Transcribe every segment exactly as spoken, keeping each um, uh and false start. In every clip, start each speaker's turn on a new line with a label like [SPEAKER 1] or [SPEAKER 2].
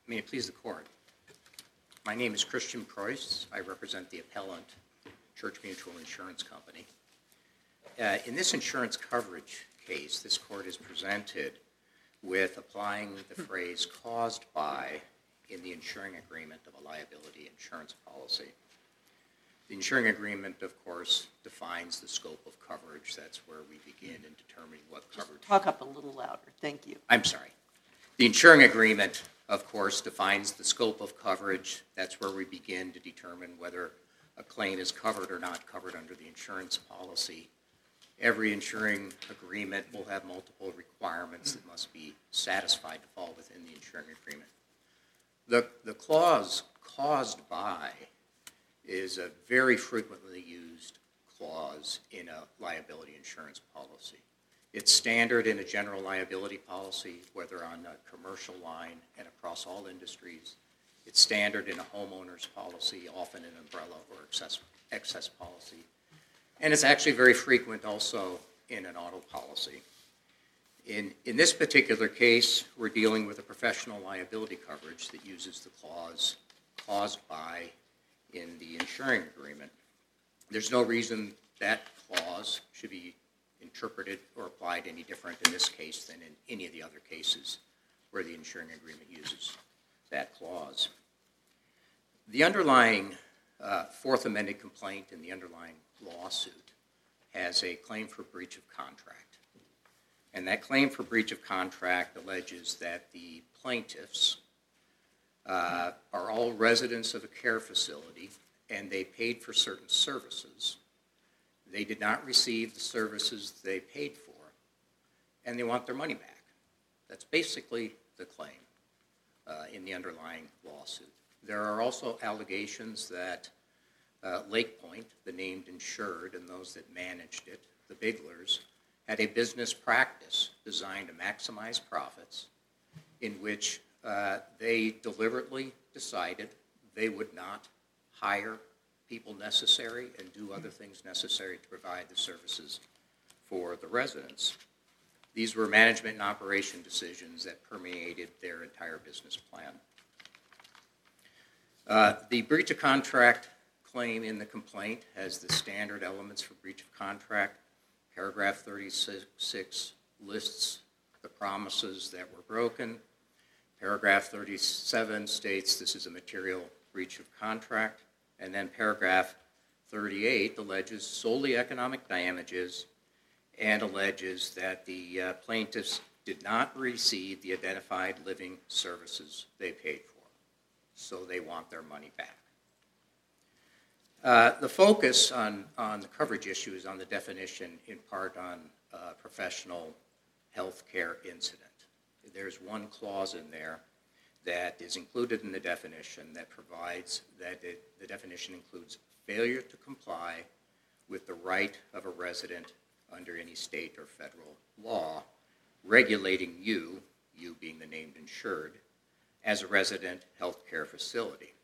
[SPEAKER 1] May it please the court. My name is Christian Preuss. I represent the appellant, Church Mutual Insurance Company. Uh, in this insurance coverage case, this court is presented with applying the phrase caused by in the insuring agreement of a liability insurance policy. The insuring agreement, of course, defines the scope of coverage. That's where we begin in determining what coverage.
[SPEAKER 2] Just talk up a little louder. Thank you.
[SPEAKER 1] I'm sorry. The insuring agreement, of course, defines the scope of coverage. That's where we begin to determine whether a claim is covered or not covered under the insurance policy. Every insuring agreement will have multiple requirements that must be satisfied to fall within the insuring agreement. The, the clause caused by is a very frequently used clause in a liability insurance policy. It's standard in a general liability policy, whether on a commercial line and across all industries. It's standard in a homeowner's policy, often an umbrella or excess, excess policy. And it's actually very frequent also in an auto policy. In, in this particular case, we're dealing with a professional liability coverage that uses the clause caused by in the insuring agreement. There's no reason that clause should be interpreted or applied any different in this case than in any of the other cases where the insuring agreement uses that clause. The underlying uh, Fourth Amended complaint in the underlying lawsuit has a claim for breach of contract. And that claim for breach of contract alleges that the plaintiffs uh, are all residents of a care facility and they paid for certain services. They did not receive the services they paid for, and they want their money back. That's basically the claim uh, in the underlying lawsuit. There are also allegations that uh, Lake Point, the named insured, and those that managed it, the Bigglers, had a business practice designed to maximize profits in which uh, they deliberately decided they would not hire people necessary and do other things necessary to provide the services for the residents. These were management and operation decisions that permeated their entire business plan. Uh, the breach of contract claim in the complaint has the standard elements for breach of contract. Paragraph thirty-six lists the promises that were broken. Paragraph thirty-seven states this is a material breach of contract. And then paragraph thirty-eight alleges solely economic damages and alleges that the uh, plaintiffs did not receive the identified living services they paid for. So they want their money back. Uh, the focus on, on the coverage issue is on the definition, in part on uh, professional health care incident. There's one clause in there that is included in the definition that provides that it, the definition includes failure to comply with the right of a resident under any state or federal law regulating you, you being the named insured, as a resident health care facility.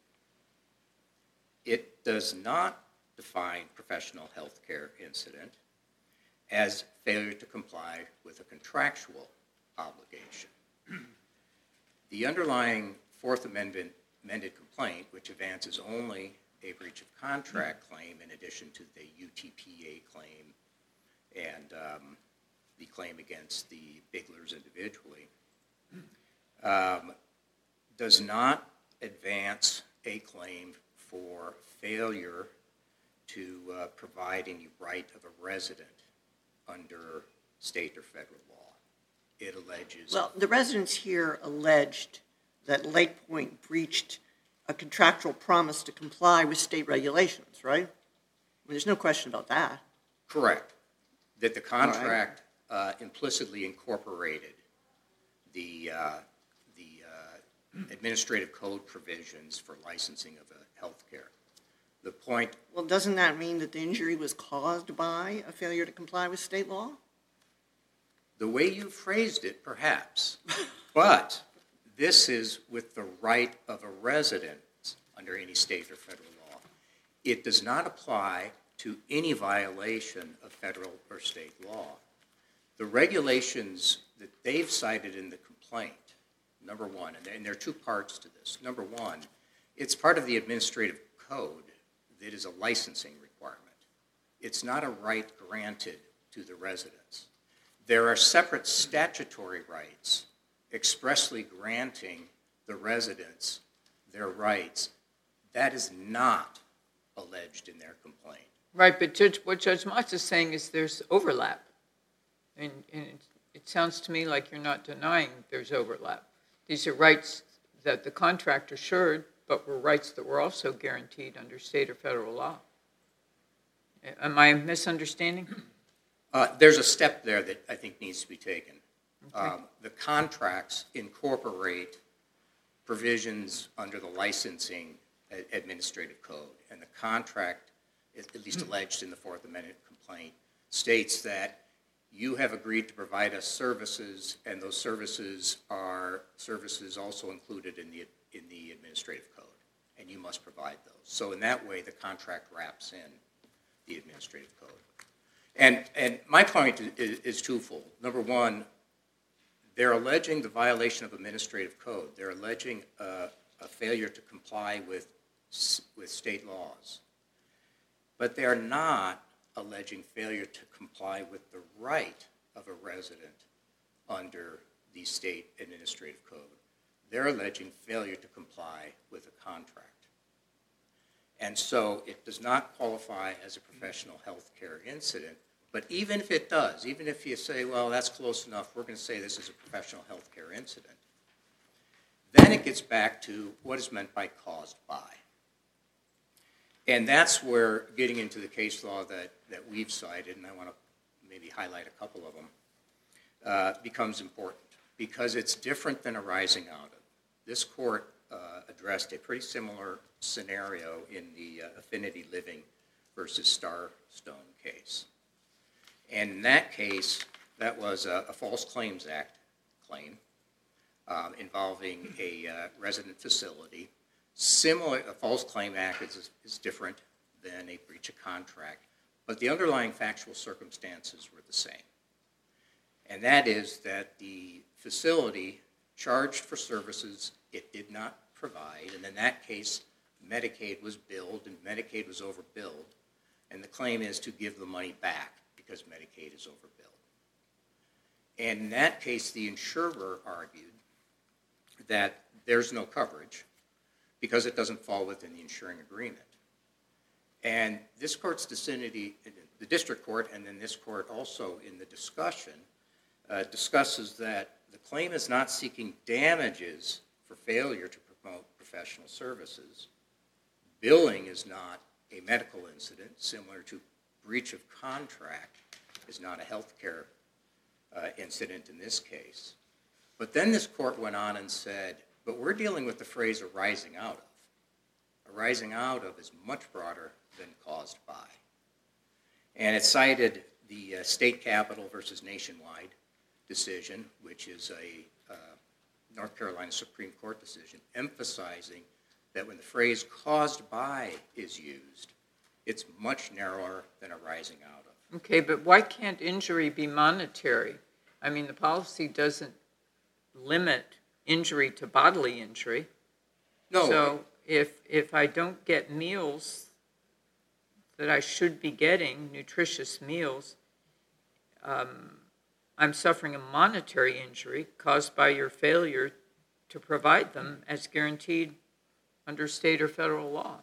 [SPEAKER 1] It does not define professional health care incident as failure to comply with a contractual obligation. The underlying Fourth Amendment amended complaint, which advances only a breach of contract claim in addition to the U T P A claim and um, the claim against the Bigglers individually, um, does not advance a claim for failure to uh, provide any right of a resident under state or federal law. It alleges...
[SPEAKER 2] Well, the residents here alleged that Lake Point breached a contractual promise to comply with state regulations, right? I mean, there's no question about that.
[SPEAKER 1] Correct. That the contract uh, implicitly incorporated the, uh, the uh, administrative code provisions for licensing of a health care. The point...
[SPEAKER 2] Well, doesn't that mean that the injury was caused by a failure to comply with state law?
[SPEAKER 1] The way you phrased it, perhaps. But this is with the right of a resident under any state or federal law. It does not apply to any violation of federal or state law. The regulations that they've cited in the complaint number one, and there, and there are two parts to this. Number one, it's part of the administrative code that is a licensing requirement. It's not a right granted to the residents. There are separate statutory rights expressly granting the residents their rights. That is not alleged in their complaint.
[SPEAKER 3] Right, but Judge, what Judge Motz is saying is there's overlap. And, and it, it sounds to me like you're not denying there's overlap. These are rights that the contract assured, but were rights that were also guaranteed under state or federal law. Am I misunderstanding?
[SPEAKER 1] Uh, there's a step there that I think needs to be taken.
[SPEAKER 3] Okay.
[SPEAKER 1] Um, the contracts incorporate provisions under the licensing administrative code, and the contract, at least alleged in the Fourth Amendment complaint, states that you have agreed to provide us services, and those services are services also included in the in the administrative code, and you must provide those. So in that way, the contract wraps in the administrative code. And and my point is, is twofold. Number one, they're alleging the violation of administrative code. They're alleging a, a failure to comply with with state laws. But they're not alleging failure to comply with the right of a resident under the state administrative code. They're alleging failure to comply with a contract. And so it does not qualify as a professional health care incident, but even if it does, even if you say, well, that's close enough, we're going to say this is a professional health care incident, then it gets back to what is meant by caused by. And that's where getting into the case law that, that we've cited, and I want to maybe highlight a couple of them, uh, becomes important because it's different than arising out of. This court uh, addressed a pretty similar scenario in the uh, Affinity Living versus Starstone case. And in that case, that was a, a False Claims Act claim um, involving a uh, resident facility. Similar, a False Claim Act is, is different than a breach of contract, but the underlying factual circumstances were the same. And that is that the facility charged for services it did not provide, and in that case, Medicaid was billed and Medicaid was overbilled, and the claim is to give the money back because Medicaid is overbilled. And in that case, the insurer argued that there's no coverage because it doesn't fall within the insuring agreement. And this court's vicinity, the district court, and then this court also in the discussion, uh, discusses that the claim is not seeking damages for failure to promote professional services. Billing is not a medical incident, similar to breach of contract is not a health care uh, incident in this case. But then this court went on and said, but we're dealing with the phrase arising out of. Arising out of is much broader than caused by. And it cited the uh, state capital versus nationwide decision, which is a uh, North Carolina Supreme Court decision, emphasizing that when the phrase caused by is used, it's much narrower than arising out of.
[SPEAKER 3] Okay, but why can't injury be monetary? I mean, the policy doesn't limit injury to bodily injury.
[SPEAKER 1] No.
[SPEAKER 3] So if if I don't get meals that I should be getting, nutritious meals, um, I'm suffering a monetary injury caused by your failure to provide them as guaranteed under state or federal law.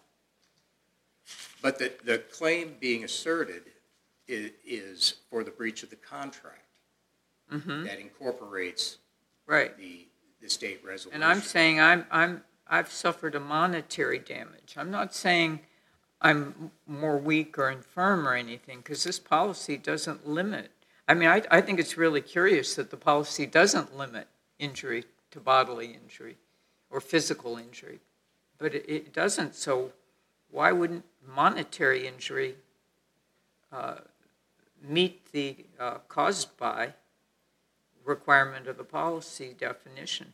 [SPEAKER 1] But the, the claim being asserted is, is for the breach of the contract
[SPEAKER 3] Mm-hmm.
[SPEAKER 1] that incorporates
[SPEAKER 3] Right.
[SPEAKER 1] the, the state resolution.
[SPEAKER 3] And I'm saying I'm I'm I've suffered a monetary damage. I'm not saying I'm more weak or infirm or anything, because this policy doesn't limit. I mean, I, I think it's really curious that the policy doesn't limit injury to bodily injury or physical injury, but it, it doesn't. So why wouldn't monetary injury uh, meet the uh, caused by requirement of the policy definition?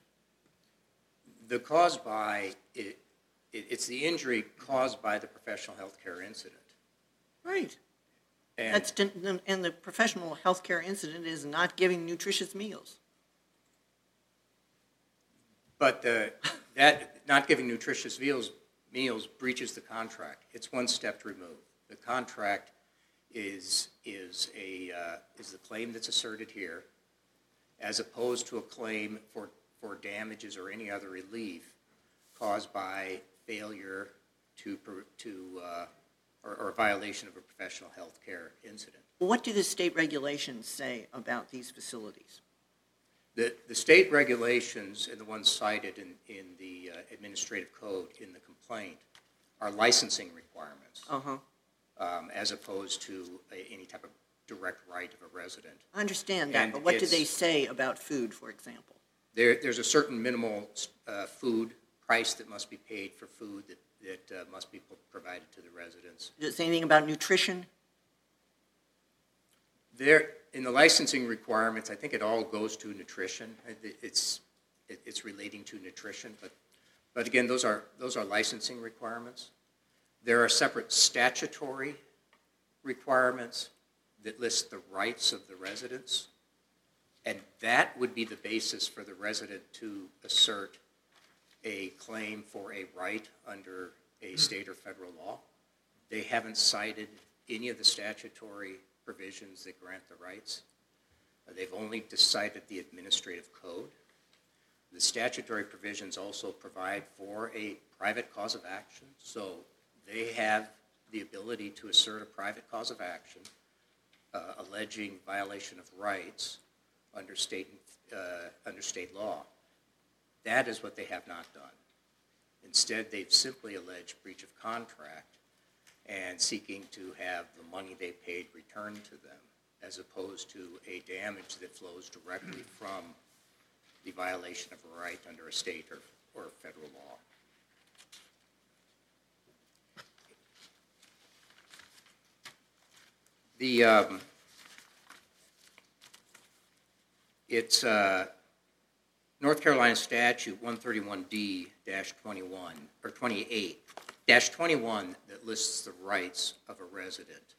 [SPEAKER 1] The caused by, it, it, it's the injury caused by the professional health care incident.
[SPEAKER 2] Right.
[SPEAKER 1] And
[SPEAKER 2] That's, and the professional health care incident is not giving nutritious meals.
[SPEAKER 1] But the, that, not giving nutritious meals, meals breaches the contract. It's one step removed. The contract is, is, a, uh, is the claim that's asserted here, as opposed to a claim for, for damages or any other relief caused by failure to, to uh, or, or violation of a professional health care incident.
[SPEAKER 2] What do the state regulations say about these facilities?
[SPEAKER 1] The, the state regulations and the ones cited in, in the uh, administrative code in the complaint are licensing requirements,
[SPEAKER 2] Uh-huh.
[SPEAKER 1] um, as opposed to a, any type of direct right of a resident.
[SPEAKER 2] I understand that,
[SPEAKER 1] And
[SPEAKER 2] but what do
[SPEAKER 1] it's-
[SPEAKER 2] they say about food, for example?
[SPEAKER 1] There, there's a certain minimal uh, food price that must be paid for food that, that uh, must be pro- provided to the residents.
[SPEAKER 2] Does it say anything about nutrition?
[SPEAKER 1] There, in the licensing requirements, I think it all goes to nutrition. It- It's, it- it's relating to nutrition, but, but again, those are, those are licensing requirements. There are separate statutory requirements that list the rights of the residents, and that would be the basis for the resident to assert a claim for a right under a state or federal law. They haven't cited any of the statutory provisions that grant the rights. Uh, They've only cited the administrative code. The statutory provisions also provide for a private cause of action, so they have the ability to assert a private cause of action uh, alleging violation of rights under state, uh, under state law. That is what they have not done. Instead, they've simply alleged breach of contract and seeking to have the money they paid returned to them, as opposed to a damage that flows directly from the violation of a right under a state or, or federal law. The, um, it's uh, North Carolina statute one thirty-one D twenty-one, or twenty-eight, dash twenty-one that lists the rights of a resident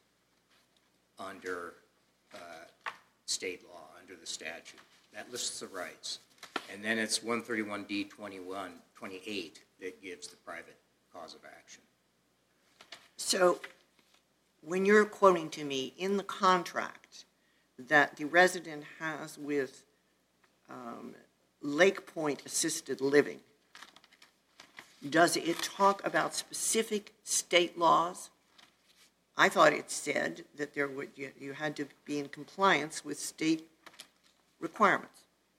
[SPEAKER 1] under uh, state law, under the statute. That lists the rights. And then it's one thirty-one D twenty-one, twenty-eight that gives the private cause of action.
[SPEAKER 2] So when you're quoting to me in the contract that the resident has with um, Lake Point Assisted Living, does it talk about specific state laws? I thought it said that there would, you, you had to be in compliance with state requirements.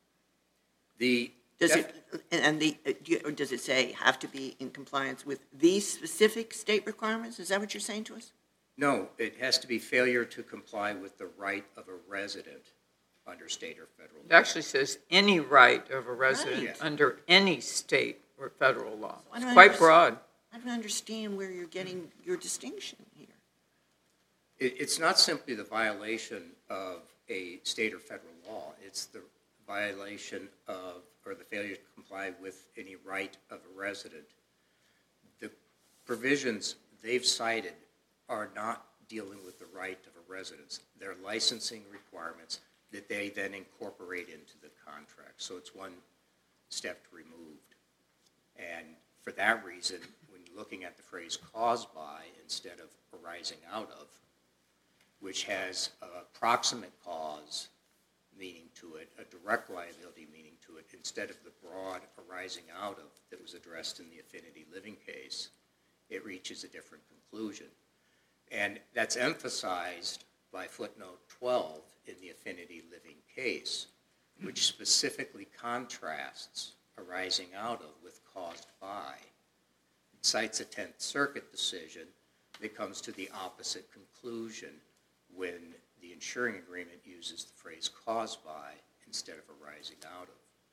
[SPEAKER 1] The
[SPEAKER 2] Does
[SPEAKER 1] def-
[SPEAKER 2] it, and the, uh, do you- or does it say have to be in compliance with these specific state requirements? Is that what you're saying to us?
[SPEAKER 1] No, it has to be failure to comply with the right of a resident under state or federal
[SPEAKER 3] It
[SPEAKER 1] law.
[SPEAKER 3] actually says any right of a resident
[SPEAKER 1] Right.
[SPEAKER 3] under any state or federal law.
[SPEAKER 2] I
[SPEAKER 3] It's
[SPEAKER 2] don't
[SPEAKER 3] quite
[SPEAKER 2] underst-
[SPEAKER 3] broad.
[SPEAKER 2] I don't understand where you're getting your distinction here.
[SPEAKER 1] It, it's not simply the violation of a state or federal law. It's the violation of, or the failure to comply with any right of a resident. The provisions they've cited are not dealing with the right of a resident. They're licensing requirements that they then incorporate into the contract. So it's one step removed. And for that reason, when you're looking at the phrase caused by instead of arising out of, which has a proximate cause meaning to it, a direct liability meaning to it, instead of the broad arising out of that was addressed in the Affinity Living case, it reaches a different conclusion. And that's emphasized by footnote twelve in the Affinity Living case, which specifically contrasts arising out of with caused by. It cites a Tenth Circuit decision that comes to the opposite conclusion when the insuring agreement uses the phrase caused by instead of arising out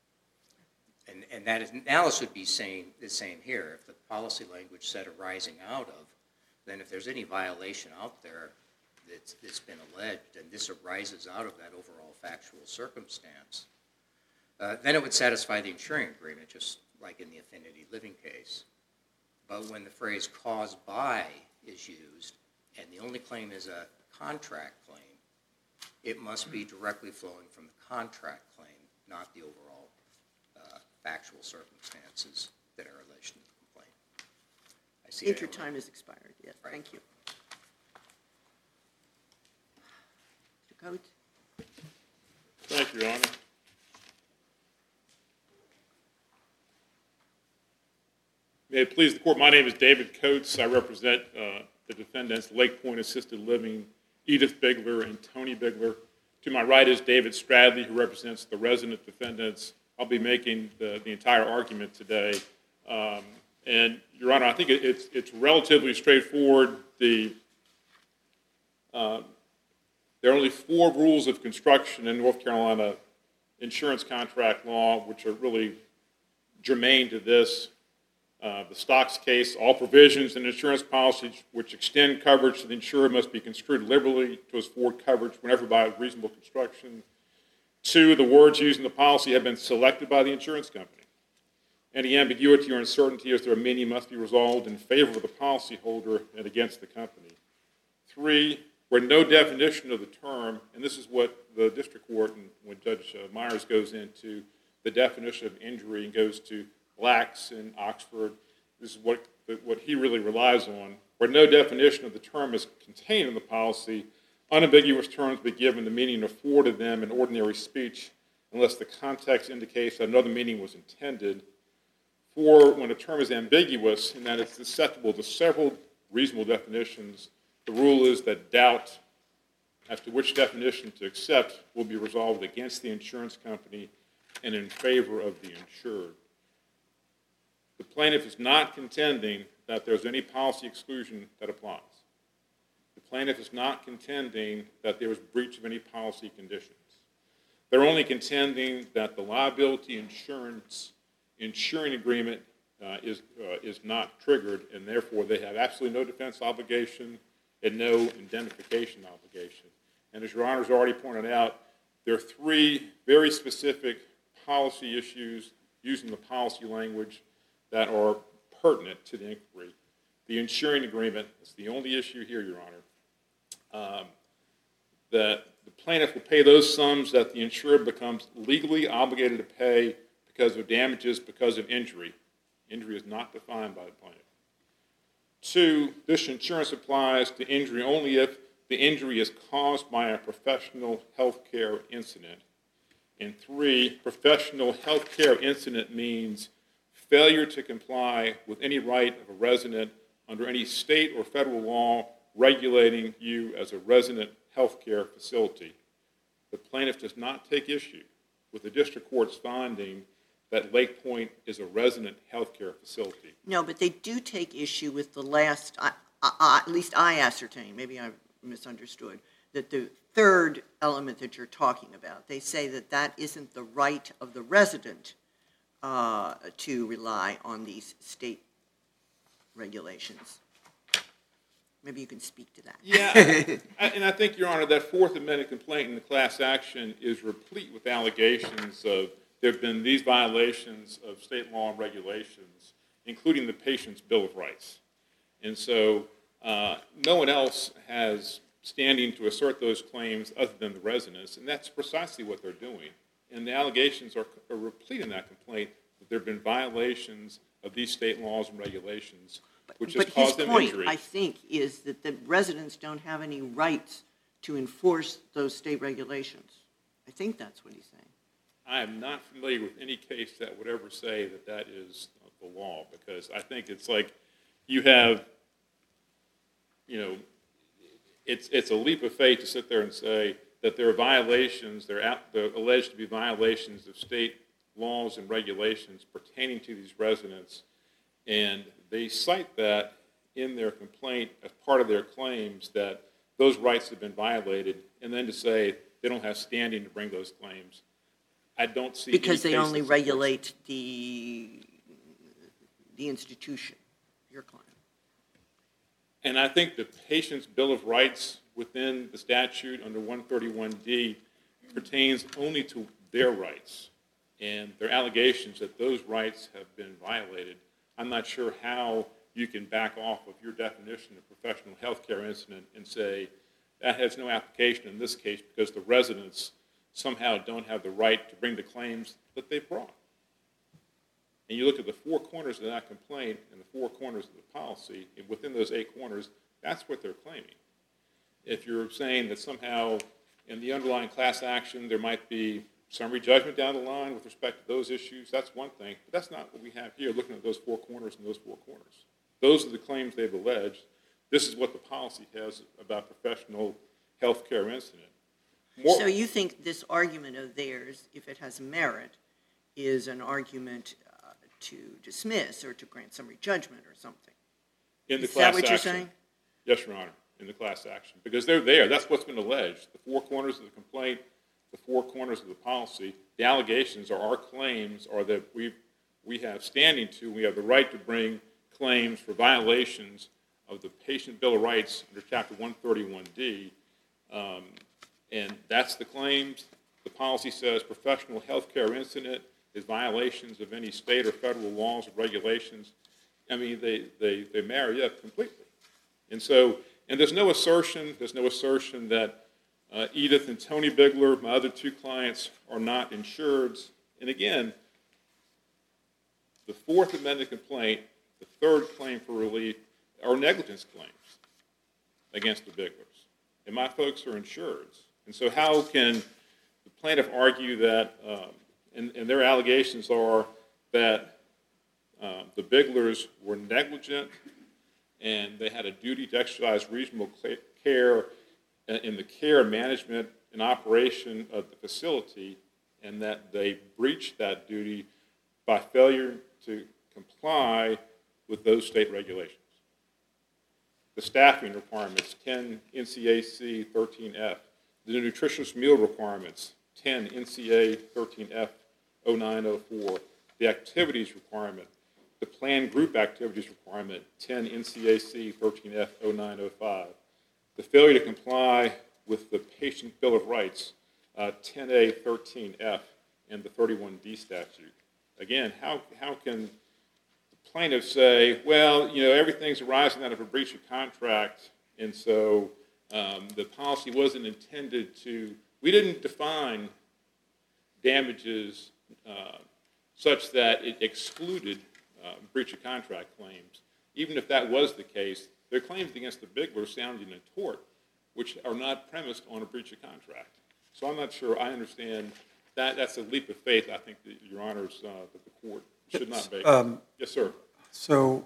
[SPEAKER 1] of. And, and that is, analysis would be saying the same here. If the policy language said arising out of, then if there's any violation out there that's, that's been alleged, and this arises out of that overall factual circumstance, uh, then it would satisfy the insuring agreement, just like in the Affinity Living case. But when the phrase caused by is used, and the only claim is a contract claim, it must be directly flowing from the contract claim, not the overall uh, factual circumstances that are alleged in the complaint. I see
[SPEAKER 2] I think
[SPEAKER 1] I
[SPEAKER 2] your
[SPEAKER 1] have-
[SPEAKER 2] time has expired, yes,
[SPEAKER 1] Right.
[SPEAKER 2] thank you. Mister Coates?
[SPEAKER 4] Thank you, Your Honor. May it please the court, my name is David Coates. I represent uh, the defendants, Lake Point Assisted Living, Edith Bigler, and Tony Bigler. To my right is David Stradley, who represents the resident defendants. I'll be making the, the entire argument today. Um, and, Your Honor, I think it, it's, it's relatively straightforward. The, uh, there are only four rules of construction in North Carolina insurance contract law which are really germane to this. Uh, the Stocks case, all provisions in insurance policies which extend coverage to the insurer must be construed liberally to afford coverage whenever by reasonable construction. Two, the words used in the policy have been selected by the insurance company. Any ambiguity or uncertainty as their meaning must be resolved in favor of the policyholder and against the company. Three, where no definition of the term, and this is what the district court, and when Judge uh, Myers goes into the definition of injury and goes to Blacks in Oxford, this is what, what he really relies on, where no definition of the term is contained in the policy, unambiguous terms be given the meaning afforded them in ordinary speech unless the context indicates that another meaning was intended. Four, when a term is ambiguous in that it's susceptible to several reasonable definitions, the rule is that doubt as to which definition to accept will be resolved against the insurance company and in favor of the insured. The plaintiff is not contending that there's any policy exclusion that applies. The plaintiff is not contending that there is breach of any policy conditions. They're only contending that the liability insurance insuring agreement uh, is, uh, is not triggered, and therefore they have absolutely no defense obligation and no indemnification obligation. And as Your Honor's already pointed out, there are three very specific policy issues using the policy language that are pertinent to the inquiry. The insuring agreement is the only issue here, Your Honor. Um, that the plaintiff will pay those sums that the insurer becomes legally obligated to pay because of damages because of injury. Injury is not defined by the plaintiff. Two, this insurance applies to injury only if the injury is caused by a professional health care incident. And three, professional health care incident means failure to comply with any right of a resident under any state or federal law regulating you as a resident health care facility. The plaintiff does not take issue with the district court's finding that Lake Point is a resident health care facility.
[SPEAKER 2] No, but they do take issue with the last, I, I, at least I ascertained, maybe I misunderstood, that the third element that you're talking about, they say that that isn't the right of the resident uh, to rely on these state regulations. Maybe you can speak to that.
[SPEAKER 4] Yeah, I, and I think, Your Honor, that Fourth Amendment complaint in the class action is replete with allegations of there have been these violations of state law and regulations, including the patient's Bill of Rights. And so uh, no one else has standing to assert those claims other than the residents, and that's precisely what they're doing. And the allegations are, are replete in that complaint that there have been violations of these state laws and regulations, which has
[SPEAKER 2] But
[SPEAKER 4] caused
[SPEAKER 2] his
[SPEAKER 4] them
[SPEAKER 2] point,
[SPEAKER 4] injury.
[SPEAKER 2] I think, is that the residents don't have any rights to enforce those state regulations. I think that's what he's saying.
[SPEAKER 4] I am not familiar with any case that would ever say that that is the law, because I think it's like you have, you know, it's it's a leap of faith to sit there and say that there are violations, they're, out, they're alleged to be violations of state laws and regulations pertaining to these residents, and they cite that in their complaint as part of their claims that those rights have been violated, and then to say they don't have standing to bring those claims. I don't see
[SPEAKER 2] Because
[SPEAKER 4] any
[SPEAKER 2] they
[SPEAKER 4] case
[SPEAKER 2] only
[SPEAKER 4] that supports
[SPEAKER 2] regulate the, the institution, your client.
[SPEAKER 4] And I think the patient's Bill of Rights within the statute under one thirty-one D pertains only to their rights. And there are allegations that those rights have been violated. I'm not sure how you can back off of your definition of professional health care incident and say that has no application in this case because the residents somehow don't have the right to bring the claims that they brought. and you look at the four corners of that complaint and the four corners of the policy, and within those eight corners, that's what they're claiming. If you're saying that somehow in the underlying class action there might be summary judgment down the line with respect to those issues, that's one thing, but that's not what we have here, looking at those four corners and those four corners. Those are the claims they've alleged. This is what the policy has about professional health care incident. More,
[SPEAKER 2] So you think this argument of theirs, if it has merit, is an argument uh, to dismiss or to grant summary judgment or something?
[SPEAKER 4] in the
[SPEAKER 2] Is
[SPEAKER 4] class
[SPEAKER 2] that what you're
[SPEAKER 4] action.
[SPEAKER 2] saying?
[SPEAKER 4] Yes, Your Honor, in the class action, because they're there. That's what's been alleged. The four corners of the complaint, the four corners of the policy, the allegations or our claims are that we we have standing to, we have the right to bring claims for violations of the Patient Bill of Rights under Chapter one thirty-one D, um, and that's the claims. The policy says professional health care incident is violations of any state or federal laws or regulations. I mean, they, they, they marry up completely. And so, and there's no assertion, there's no assertion that uh, Edith and Tony Bigler, my other two clients, are not insureds. And again, the fourth amended complaint, the third claim for relief, are negligence claims against the Biglers. And my folks are insureds. And so how can the plaintiff argue that, um, and, and their allegations are that uh, the Biglers were negligent and they had a duty to exercise reasonable care in the care, management, and operation of the facility, and that they breached that duty by failure to comply with those state regulations. The staffing requirements, ten N C A C thirteen F. The nutritious meal requirements, ten N C A thirteen F oh nine oh four. The activities requirement, the planned group activities requirement, ten N C A C thirteen F oh nine oh five. The failure to comply with the Patient Bill of Rights, uh, ten A thirteen F, and the thirty-one D statute. Again, how, how can the plaintiff say, well, you know, everything's arising out of a breach of contract, and so um, the policy wasn't intended to, we didn't define damages uh, such that it excluded uh, breach of contract claims. Even if that was the case, their claims against the Biglers sounded in a tort, which are not premised on a breach of contract. So I'm not sure I understand that. That's a leap of faith, I think, that Your Honors, uh, that the court should not make.
[SPEAKER 5] Um,
[SPEAKER 4] yes, sir.
[SPEAKER 5] So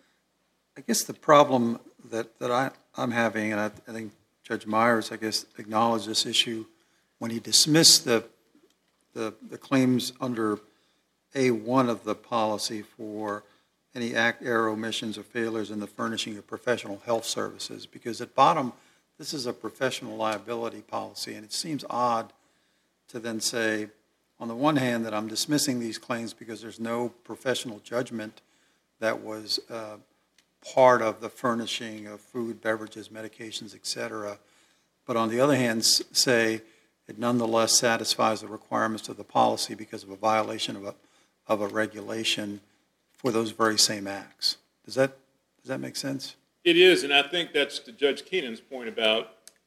[SPEAKER 5] I guess the problem that, that I, I'm having, and I, I think Judge Myers, I guess, acknowledged this issue when he dismissed the, the, the claims under A one of the policy for any act, error, omissions, or failures in the furnishing of professional health services, because at bottom, this is a professional liability policy, and it seems odd to then say, on the one hand, that I'm dismissing these claims because there's no professional judgment that was uh, part of the furnishing of food, beverages, medications, et cetera, but on the other hand, s- say it nonetheless satisfies the requirements of the policy because of a violation of a, of a regulation for those very same acts. Does that, does that make sense?
[SPEAKER 4] It is, and I think that's to Judge Keenan's point about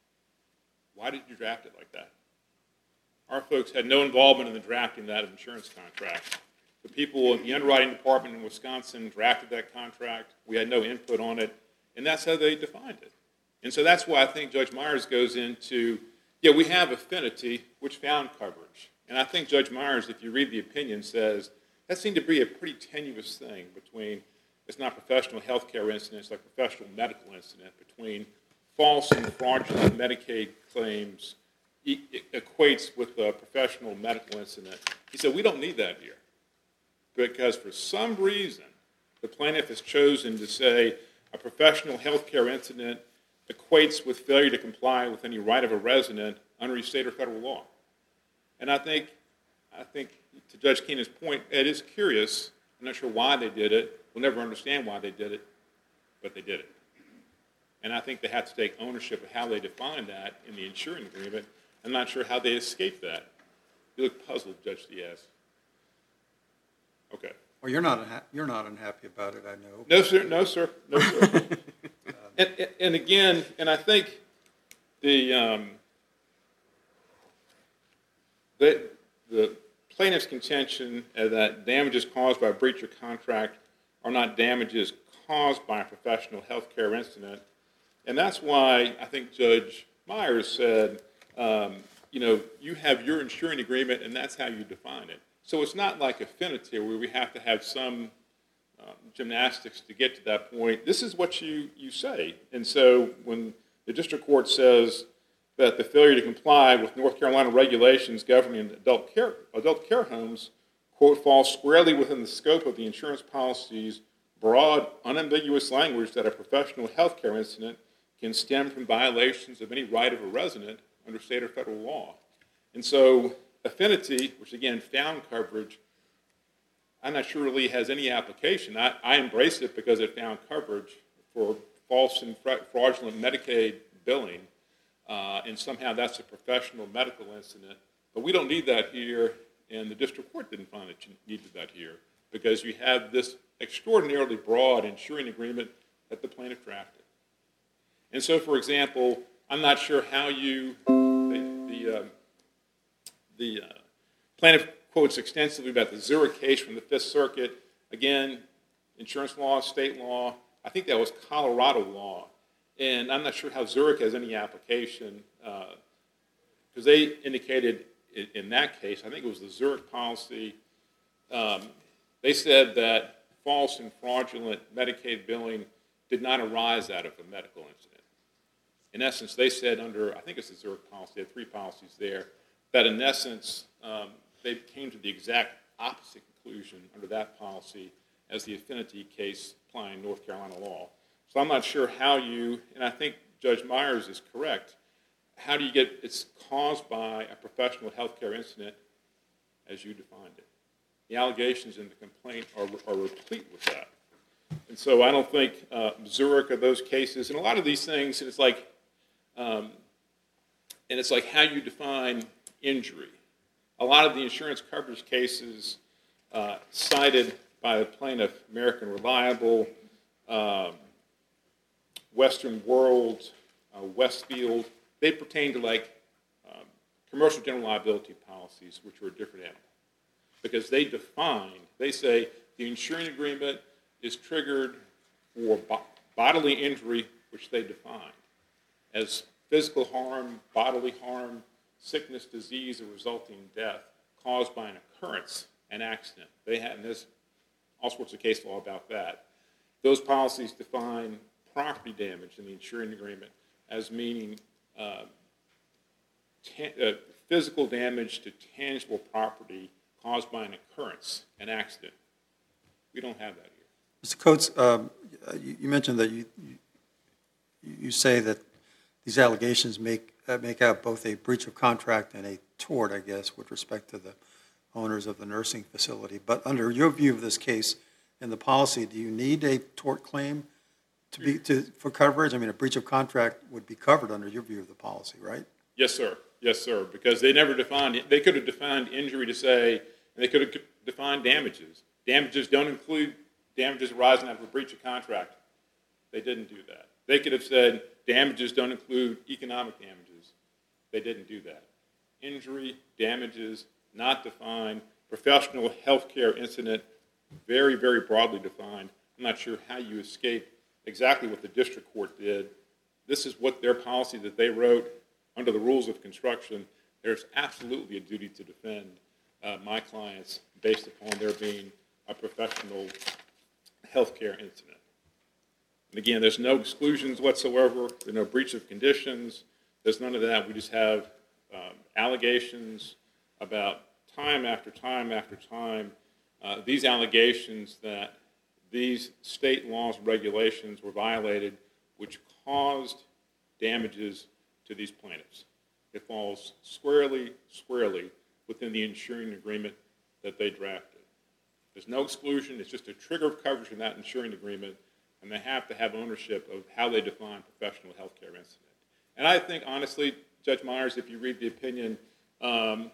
[SPEAKER 4] why did you draft it like that? Our folks had no involvement in the drafting of that insurance contract. The people in the underwriting department in Wisconsin drafted that contract. We had no input on it, and that's how they defined it. And so that's why I think Judge Myers goes into, yeah, we have affinity, which found coverage. And I think Judge Myers, if you read the opinion, says that seemed to be a pretty tenuous thing between, it's not professional health care incident, it's like professional medical incident, between false and fraudulent Medicaid claims e- equates with a professional medical incident. He said, we don't need that here. Because for some reason, the plaintiff has chosen to say a professional health care incident equates with failure to comply with any right of a resident under state or federal law. And I think, I think to Judge Keenan's point, it is curious. I'm not sure why they did it. We'll never understand why they did it, but they did it. And I think they have to take ownership of how they defined that in the insurance agreement. I'm not sure how they escaped that. You look puzzled, Judge Diaz. Okay.
[SPEAKER 5] Well, you're not, unha- you're not unhappy about it, I know.
[SPEAKER 4] No, sir. No, sir. No, sir. and, and, and again, and I think the, um, the the plaintiff's contention is that damages caused by breach of contract are not damages caused by a professional health care incident. And that's why I think Judge Myers said, um, you know, you have your insuring agreement and that's how you define it. So it's not like affinity where we have to have some um, gymnastics to get to that point. This is what you, you say. And so when the district court says that the failure to comply with North Carolina regulations governing adult care, adult care homes, quote, falls squarely within the scope of the insurance policy's broad, unambiguous language that a professional health care incident can stem from violations of any right of a resident under state or federal law. And so affinity, which again, found coverage, I'm not sure really has any application. I, I embrace it because it found coverage for false and fraudulent Medicaid billing, uh, and somehow that's a professional medical incident. But we don't need that here, and the district court didn't find that you needed that here because you have this extraordinarily broad insuring agreement that the plaintiff drafted. And so, for example, I'm not sure how you, the, the, um, the uh, plaintiff quotes extensively about the Zurich case from the Fifth Circuit. Again, insurance law, state law. I think that was Colorado law. And I'm not sure how Zurich has any application because uh, they indicated in, in that case, I think it was the Zurich policy, um, they said that false and fraudulent Medicaid billing did not arise out of a medical incident. In essence, they said under, I think it's the Zurich policy, they had three policies there, that in essence, um, they came to the exact opposite conclusion under that policy as the affinity case applying North Carolina law. So I'm not sure how you, and I think Judge Myers is correct, how do you get, it's caused by a professional healthcare incident as you defined it. The allegations in the complaint are, are replete with that. And so I don't think uh, Zurich or those cases, and a lot of these things, it's like, um, and it's like how you define injury. A lot of the insurance coverage cases uh, cited by the plaintiff, American Reliable, um, Western World, uh, Westfield, they pertain to like um, commercial general liability policies, which are a different animal. Because they define, they say the insuring agreement is triggered for bo- bodily injury, which they define as physical harm, bodily harm, sickness, disease, or resulting death caused by an occurrence, an accident. They have, and there's all sorts of case law about that. Those policies define property damage in the insuring agreement as meaning uh, ta- uh, physical damage to tangible property caused by an occurrence, an accident. We don't have that here.
[SPEAKER 5] Mister Coates, um, you, you mentioned that you, you you say that these allegations make uh, make out both a breach of contract and a tort, I guess, with respect to the owners of the nursing facility. But under your view of this case and the policy, do you need a tort claim to be to for coverage? I mean, a breach of contract would be covered under your view of the policy, right?
[SPEAKER 4] Yes, sir. Yes, sir. Because they never defined it. They could have defined injury to say, and they could have defined damages. Damages don't include damages arising out of a breach of contract. They didn't do that. They could have said damages don't include economic damages. They didn't do that. Injury, damages, not defined. Professional health care incident, very, very broadly defined. I'm not sure how you escape exactly what the district court did. This is what their policy that they wrote under the rules of construction. There's absolutely a duty to defend uh, my clients based upon there being a professional health care incident. And again, there's no exclusions whatsoever. There's no breach of conditions. There's none of that. We just have um, allegations about time after time after time. Uh, these allegations that these state laws and regulations were violated, which caused damages to these plaintiffs. It falls squarely, squarely within the insuring agreement that they drafted. There's no exclusion. It's just a trigger of coverage in that insuring agreement, and they have to have ownership of how they define professional health care incident. And I think, honestly, Judge Myers, if you read the opinion, um,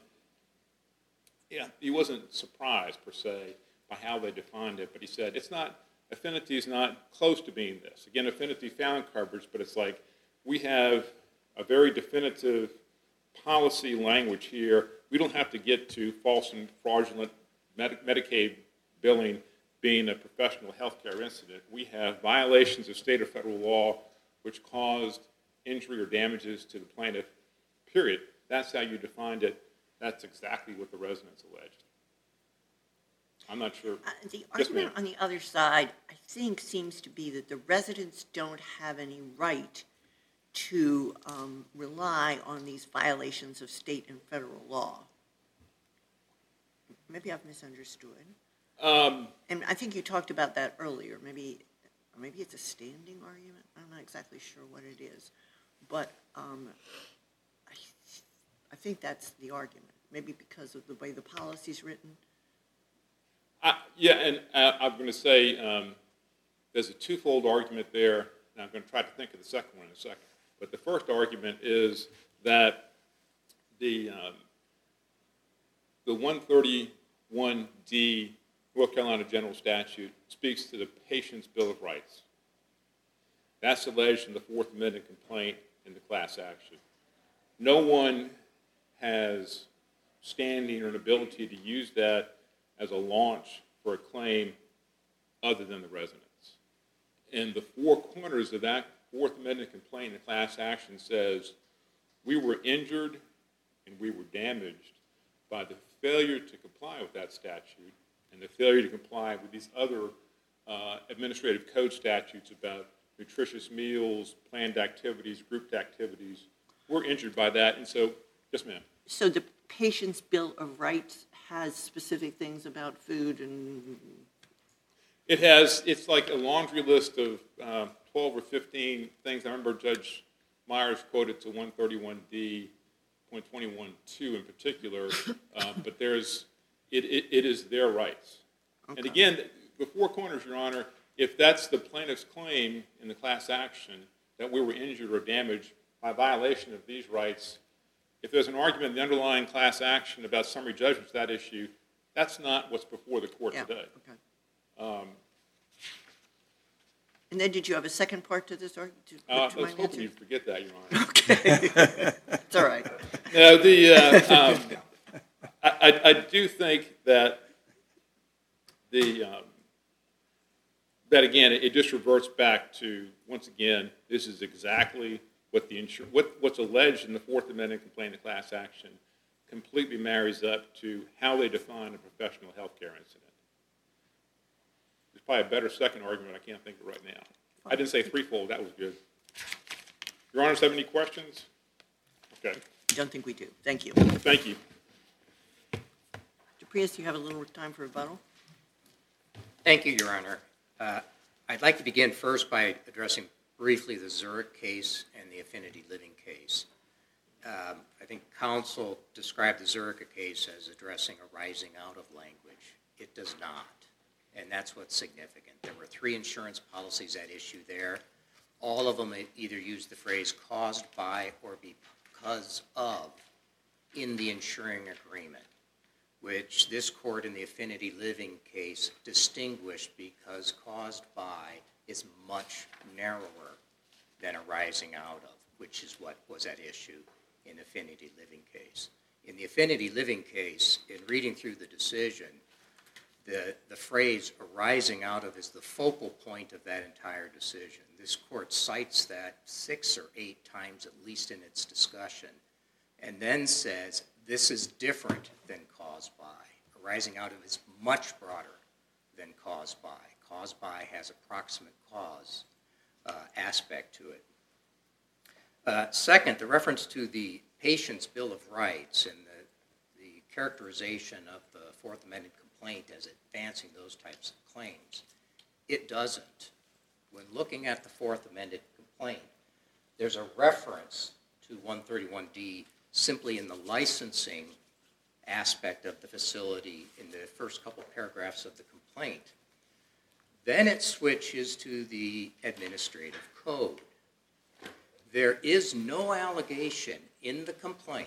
[SPEAKER 4] yeah, he wasn't surprised, per se, by how they defined it, but he said it's not, affinity is not close to being this. Again, affinity found coverage, but it's like we have a very definitive policy language here we don't have to get to false and fraudulent Medi- Medicaid billing being a professional healthcare incident. We have violations of state or federal law which caused injury or damages to the plaintiff, period. That's how you defined it. That's exactly what the residents alleged. I'm not sure.
[SPEAKER 2] Uh, The
[SPEAKER 4] Yes,
[SPEAKER 2] argument
[SPEAKER 4] ma'am.
[SPEAKER 2] on the other side, I think, seems to be that the residents don't have any right to um, rely on these violations of state and federal law. Maybe I've misunderstood.
[SPEAKER 4] Um,
[SPEAKER 2] And I think you talked about that earlier. Maybe, maybe it's a standing argument. I'm not exactly sure what it is. But um, I, I think that's the argument. Maybe because of the way the policy's written.
[SPEAKER 4] I, yeah, and uh, I'm going to say um, there's a twofold argument there, and I'm going to try to think of the second one in a second. But the first argument is that the um, the one thirty-one D North Carolina General Statute speaks to the patient's Bill of Rights. That's alleged in the Fourth Amendment complaint in the class action. No one has standing or an ability to use that as a launch for a claim other than the residents. And the four corners of that Fourth Amendment complaint in the class action says, we were injured and we were damaged by the failure to comply with that statute and the failure to comply with these other uh, administrative code statutes about nutritious meals, planned activities, grouped activities. We're injured by that, and so, yes, ma'am.
[SPEAKER 2] So the patient's Bill of Rights has specific things about food and,
[SPEAKER 4] It has, it's like a laundry list of uh, twelve or fifteen things. I remember Judge Myers quoted to one thirty-one D point twenty-one two in particular, uh, but there's, it, it, it is their rights. And
[SPEAKER 2] Okay.
[SPEAKER 4] again, the four corners, Your Honor, if that's the plaintiff's claim in the class action that we were injured or damaged by violation of these rights, if there's an argument in the underlying class action about summary judgment to that issue, that's not what's before the court
[SPEAKER 2] yeah,
[SPEAKER 4] today.
[SPEAKER 2] okay.
[SPEAKER 4] Um,
[SPEAKER 2] And then did you have a second part to this argument?
[SPEAKER 4] uh, I was hoping you'd forget that, Your Honor.
[SPEAKER 2] Okay. It's all right.
[SPEAKER 4] No, the, uh, um, I, I, I do think that the, um, that again, it just reverts back to, once again, this is exactly what the insur- what, what's alleged in the Fourth Amendment complaint of class action completely marries up to how they define a professional healthcare incident. There's probably a better second argument I can't think of right now. I didn't say threefold, that was good. Your Honors, have any questions? Okay,
[SPEAKER 2] Don't think we do. Thank you.
[SPEAKER 4] thank you.
[SPEAKER 2] Mister Prius, you have a little time for rebuttal?
[SPEAKER 1] Thank you, Your Honor. Uh, I'd like to begin first by addressing briefly the Zurich case and the Affinity Living case. Um, I think counsel described the Zurich case as addressing a rising out of language. It does not, and that's what's significant. There were three insurance policies at issue there. All of them either used the phrase caused by or because of in the insuring agreement, which this court in the Affinity Living case distinguished because caused by is much narrower than a rising out of, which is what was at issue in the Affinity Living case. In the Affinity Living case, in reading through the decision, the, the phrase arising out of is the focal point of that entire decision. This court cites that six or eight times at least in its discussion, and then says this is different than caused by. Arising out of is much broader than caused by. Caused by has a proximate cause uh, aspect to it. Uh, second, the reference to the patient's Bill of Rights and the, the characterization of the Fourth Amendment complaint as advancing those types of claims. It doesn't. When looking at the Fourth Amendment complaint, there's a reference to one thirty-one D simply in the licensing aspect of the facility in the first couple paragraphs of the complaint. Then it switches to the administrative code. There is no allegation in the complaint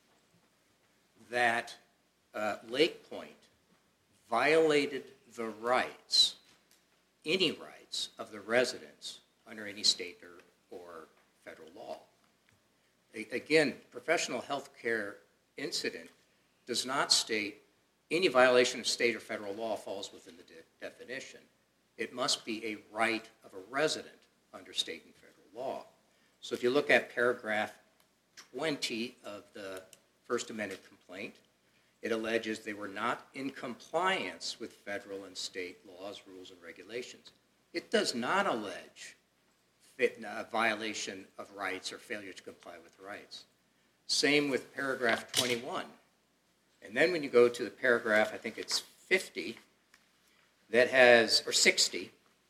[SPEAKER 1] that uh, Lake Point violated the rights, any rights, of the residents under any state or, or federal law. A- again, professional health care incident does not state any violation of state or federal law falls within the de- definition. It must be a right of a resident under state and federal law. So if you look at paragraph twenty of the First Amendment complaint, it alleges they were not in compliance with federal and state laws, rules, and regulations. It does not allege fit, uh, violation of rights or failure to comply with rights. Same with paragraph twenty-one. And then when you go to the paragraph, I think it's fifty, that has, or sixty,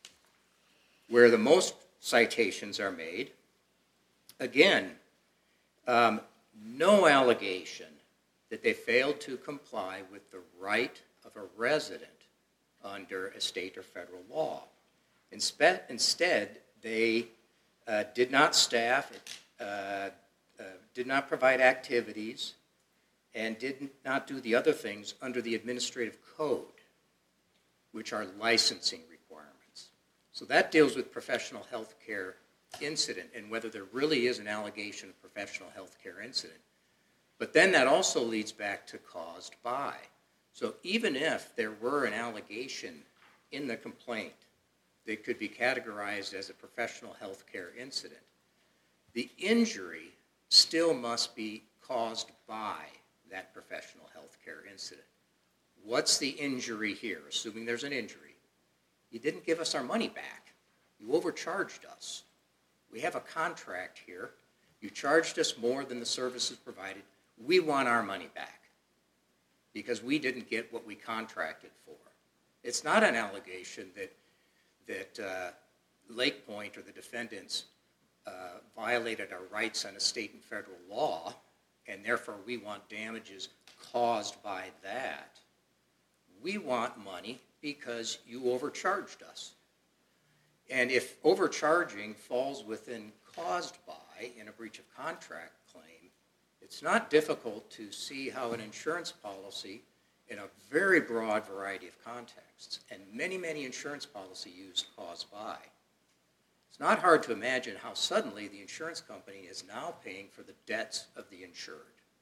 [SPEAKER 1] where the most citations are made, again, um, no allegation that they failed to comply with the right of a resident under a state or federal law. Inspe- instead, they uh, did not staff, uh, uh, did not provide activities, and did not do the other things under the administrative code, which are licensing requirements. So that deals with professional health care incident and whether there really is an allegation of professional health care incident. But then that also leads back to caused by. So even if there were an allegation in the complaint that could be categorized as a professional health care incident, the injury still must be caused by that professional health care incident. What's the injury here? Assuming there's an injury. You didn't give us our money back. You overcharged us. We have a contract here. You charged us more than the services provided. We want our money back because we didn't get what we contracted for. It's not an allegation that, that uh, Lake Point or the defendants uh, violated our rights on a state and federal law, and therefore we want damages caused by that. We want money because you overcharged us. And if overcharging falls within caused by in a breach of contract claim, it's not difficult to see how an insurance policy in a very broad variety of contexts, and many, many insurance policies use caused by. It's not hard to imagine how suddenly the insurance company is now paying for the debts of the insured.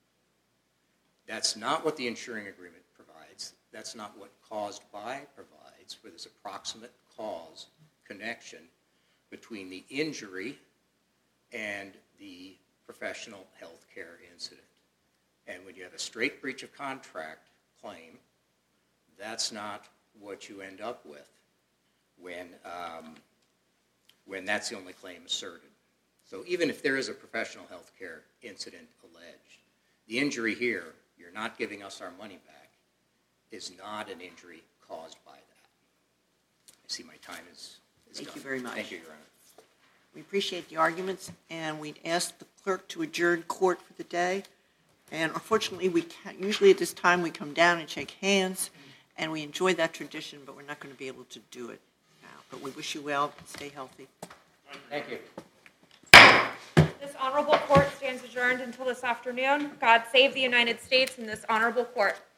[SPEAKER 1] That's not what the insuring agreement provides. That's not what caused by provides, where there's a proximate cause connection between the injury and the professional health care incident. And when you have a straight breach of contract claim, that's not what you end up with when, um, when that's the only claim asserted. So even if there is a professional health care incident alleged, the injury here, you're not giving us our money back, is not an injury caused by that. I see my time is, is
[SPEAKER 2] Thank
[SPEAKER 1] done.
[SPEAKER 2] you very much.
[SPEAKER 1] Thank you, Your Honor.
[SPEAKER 2] We appreciate the arguments, and we'd ask the clerk to adjourn court for the day. And unfortunately, we can't, usually at this time, we come down and shake hands, and we enjoy that tradition, but we're not going to be able to do it now. But we wish you well. Stay healthy.
[SPEAKER 1] Thank you.
[SPEAKER 6] This honorable court stands adjourned until this afternoon. God save the United States and this honorable court.